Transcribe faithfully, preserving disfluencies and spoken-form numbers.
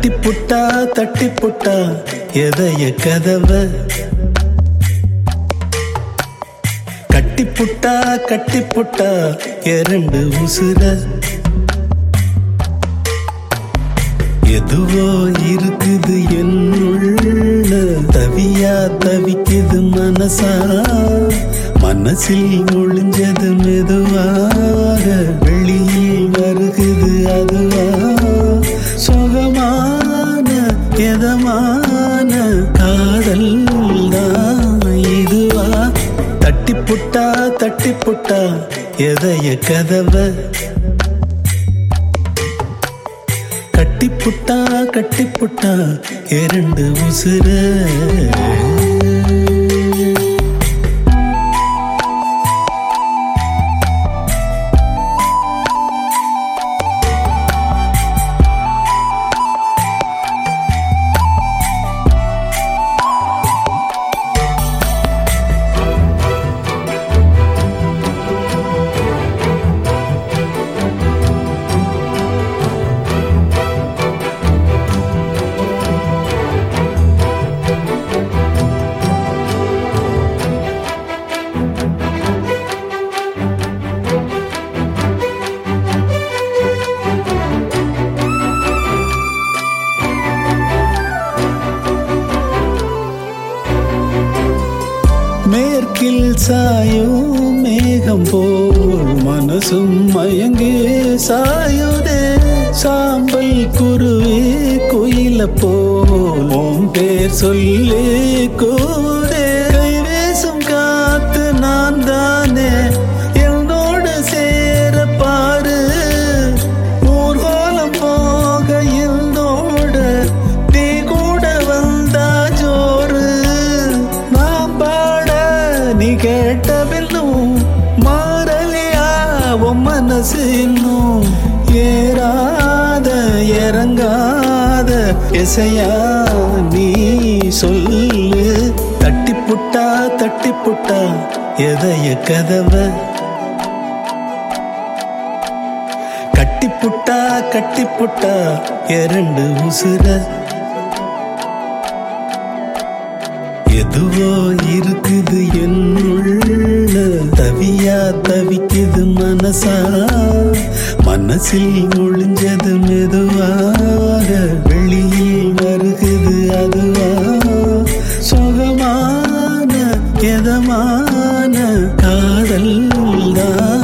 கட்டி புட்டா தட்டி புட்டா எதைய கதவ கட்டி புட்டா கட்டி புட்டா இரண்டு உசுர எதுவோ இருக்குது என்னுள்ள தவியா தவிக்குது மனசா மனசில் ஒளிஞ்சது மெதுவாக வெளியில் வருகுது அதுவா சுகமான எதமான காதல் தான் இதுவா தட்டி புட்டா தட்டி புட்டா எதைய கதவ கட்டி புட்டா கட்டி புட்டா இரண்டு உசுர மேற்கில் சாயும் மேகம் போல் மனசும் மயங்கே சாயுதே சாம்பல் குருவே குயில போல் ஓம் பேர் சொல்லே கூடே கைவேசும் காத்து நான் தானே என்னோடு சேர பாரு ஊர்கோலம் போக என்னோட நீ கூட வந்தா ஜோறு நீ கேட்ட பின்னும் மாறலியா உன் மனசு இன்னும் ஏறாத இறங்காத இசையா நீ சொல்லு தட்டி புட்டா தட்டி புட்டா எதைய கதவ கட்டி புட்டா கட்டி புட்டா இரண்டு உசுர எதுவோ இருக்குது என்னுள்ள தவியா தவிக்குது மனசா மனசில் ஒளிஞ்சது மெதுவாக வெளியில் வருகுது அதுவா சுகமான எதமான காதல் தான்